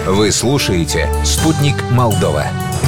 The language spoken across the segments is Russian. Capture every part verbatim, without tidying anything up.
Вы слушаете «Спутник Молдова».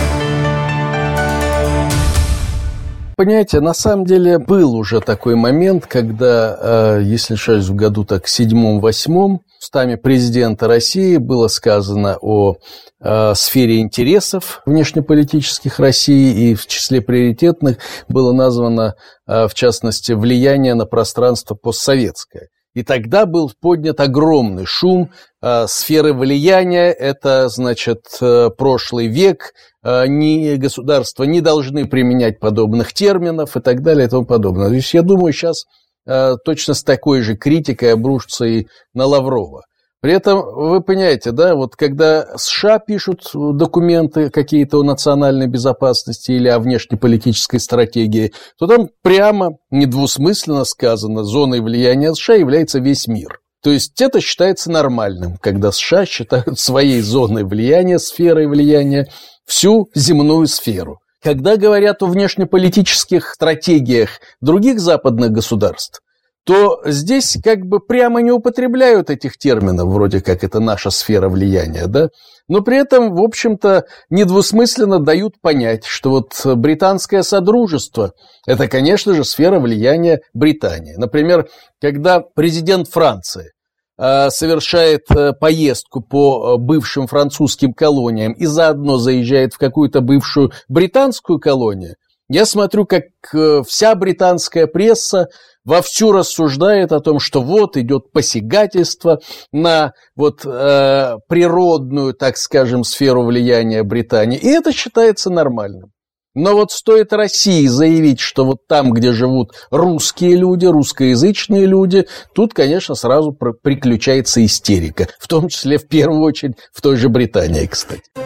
Понимаете, на самом деле был уже такой момент, когда, если не ошибаюсь, в году так седьмом-восьмом устами президента России было сказано о сфере интересов внешнеполитических России, и в числе приоритетных было названо, в частности, влияние на пространство постсоветское. И тогда был поднят огромный шум. Сферы влияния – это, значит, прошлый век, ни, государства не должны применять подобных терминов и так далее и тому подобное. То есть, я думаю, сейчас точно с такой же критикой обрушится и на Лаврова. При этом, вы понимаете, да, вот когда США пишут документы какие-то о национальной безопасности или о внешнеполитической стратегии, то там прямо недвусмысленно сказано, зоной влияния США является весь мир. То есть это считается нормальным, когда США считают своей зоной влияния, сферой влияния всю земную сферу. Когда говорят о внешнеполитических стратегиях других западных государств, то здесь как бы прямо не употребляют этих терминов, вроде как это наша сфера влияния, да, но при этом, в общем-то, недвусмысленно дают понять, что вот британское содружество – это, конечно же, сфера влияния Британии. Например, когда президент Франции совершает поездку по бывшим французским колониям и заодно заезжает в какую-то бывшую британскую колонию, я смотрю, как вся британская пресса вовсю рассуждает о том, что вот идет посягательство на вот, э, природную, так скажем, сферу влияния Британии, и это считается нормальным. Но вот стоит России заявить, что вот там, где живут русские люди, русскоязычные люди, тут, конечно, сразу приключается истерика, в том числе, в первую очередь, в той же Британии, кстати.